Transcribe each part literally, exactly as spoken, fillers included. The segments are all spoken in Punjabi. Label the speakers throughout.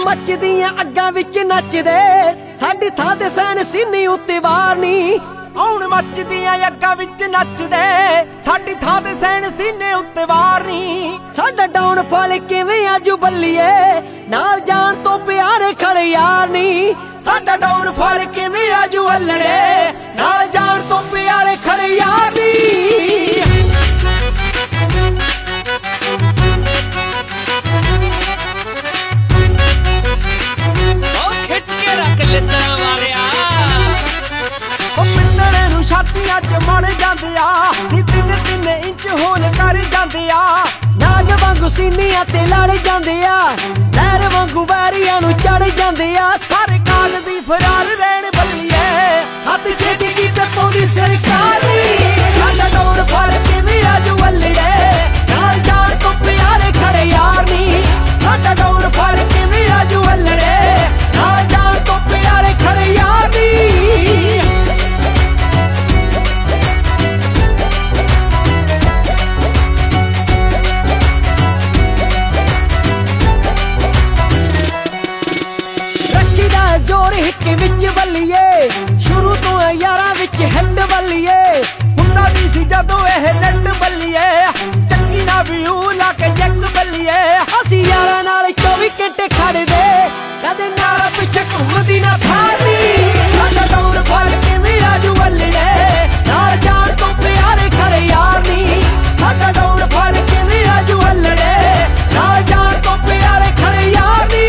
Speaker 1: ਮੱਚਦੀਆਂ ਅੱਗਾਂ ਵਿੱਚ ਨੱਚਦੇ ਸਾਡੀ ਥਾਂ ਤੇ ਸੈਨ ਸੀਨੇ ਉੱਤੇ ਵਾਰ ਨੀ
Speaker 2: ਹੁਣ ਮੱਚਦੀਆਂ ਅੱਗਾਂ ਵਿੱਚ ਨੱਚਦੇ ਸਾਡੀ ਥਾਂ ਤੇ ਸੈਨ ਸੀਨੇ ਉੱਤੇ ਵਾਰ ਨੀ
Speaker 1: ਸਾਡਾ ਡਾਊਨ ਫਾਲ ਕਿਵੇਂ ਆਜੂ ਬੱਲੀਏ ਨਾਲ ਜਾਣ ਤੋਂ ਪਿਆਰੇ ਖੜੇ ਯਾਰ ਨੀ
Speaker 2: ਸਾਡਾ ਡਾਊਨ ਫਾਲ ਕਿਵੇਂ ਆਜੂ ਅੱਲੜੇ ਨਾਲ ਜਾਣ ਤੋਂ ਪਿਆਰੇ ਖੜੇ ਯਾਰ ਨੀ ਛਾਤੀਆਂ ਚ ਮੜ ਜਾਂਦੇ ਆ ਨੀ ਤਿੰਨ ਤਿੰਨ ਇੰਚ ਹੋਲ ਕਰ ਜਾਂਦੇ ਆ
Speaker 1: ਨਾਗ ਵਾਂਗੂ ਸੀਨੀਆਂ ਤੇ ਲੜ ਜਾਂਦੇ ਆ ਜ਼ਹਿਰ ਵਾਂਗੂ ਵੈਰੀਆਂ ਨੂੰ ਚੜ ਜਾਂਦੇ ਆ
Speaker 2: ਸਾਰੇ ਕਾਗਜ਼ੀ ਫਰਾਰ ਰਹਿਣ ਬੱਲੀਏ ਹੱਥ ਛੇਤੀ ਕੀਤੇ ਪਾਉਂਦੀ ਸਰਕਾਰ ਸਾਡਾ ਡਾਊਨ ਫਾਲ ਕਿਵੇਂ ਆਜੂ ਅੱਲੜੇ ਨਾਲ ਜਾਣ ਤੋਂ ਪਿਆਰੇ ਖੜੇ ਯਾਰ ਨੀ ਸਾਡਾ ਡਾਊਨ ਫਾਲ ਕਿਵੇਂ ਆਜੂ ਅੱਲੜੇ ਨਾਲ ਜਾਣ ਤੋਂ ਪਿਆਰੇ ਖੜੇ ਯਾਰ ਨੀ
Speaker 1: ਜੋਰ ਹਿੱਕ ਵਿੱਚ ਬੱਲੀਏ ਸ਼ੁਰੂ ਤੋਂ ਯਾਰਾਂ ਵਿੱਚ ਹਿੱਟ ਬੱਲੀਏ
Speaker 2: ਹੁੰਦਾ ਵੀ ਸੀ ਜਦੋਂ ਇਹ ਨੱਟ ਬੱਲੀਏ ਚੱਕੀ ਨਾ ਵਿਊ ਲਾ ਕੇ ਜੱਕ ਬੱਲੀਏ
Speaker 1: ਅਸੀਂ ਯਾਰਾਂ ਨਾਲ ਚੌਵੀ ਘੰਟੇ ਖੜਦੇ ਕਦੇ ਨਾਲ ਪਿੱਛੇ ਘੁੰਮਦੀ ਨਾ ਫਾੜੀ
Speaker 2: ਸਾਡਾ ਡਾਊਨ ਫਾਲ ਕਿਵੇਂ ਆਜੂ ਅੱਲੜੇ ਨਾਲ ਜਾਣ ਤੋਂ ਪਿਆਰੇ ਖੜੇ ਯਾਰ ਨੀ ਸਾਡਾ ਡਾਊਨ ਫਾਲ ਕਿਵੇਂ ਆਜੂ ਅੱਲੜੇ ਨਾਲ ਜਾਣ ਤੋਂ ਪਿਆਰੇ ਖੜੇ ਯਾਰ ਨੀ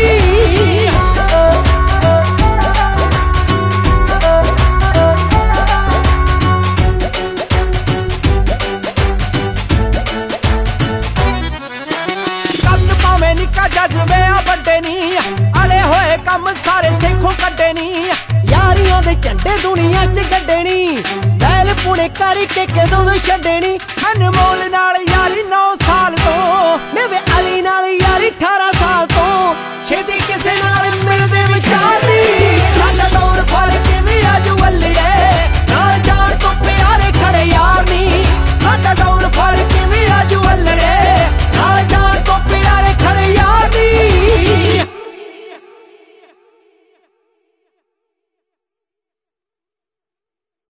Speaker 2: ਨਿੱਕਾ ਜਜ਼ਬੇ ਆ ਵੱਡੇ ਨੀ ਅੜੇ ਹੋਏ ਕੰਮ ਸਾਰੇ ਸੇਖੋਂ ਕੱਢੇ ਨੀ
Speaker 1: ਯਾਰੀਆਂ ਦੇ ਝੰਡੇ ਦੁਨੀਆ ਚ ਗੱਡਣੀ ਬੈਲ ਪੁਣੇ ਕਰਕੇ ਕਦੋਂ ਦੇ ਛੱਡਣੀ
Speaker 2: ਅਨਮੋਲ ਨਾਲ ਯਾਰੀ ਨੌ ਸਾਲ ਤੋਂ
Speaker 1: ਨਵੇਂ ਅਲੀ ਨਾਲ ਯਾਰੀ ਅਠਾਰਾਂ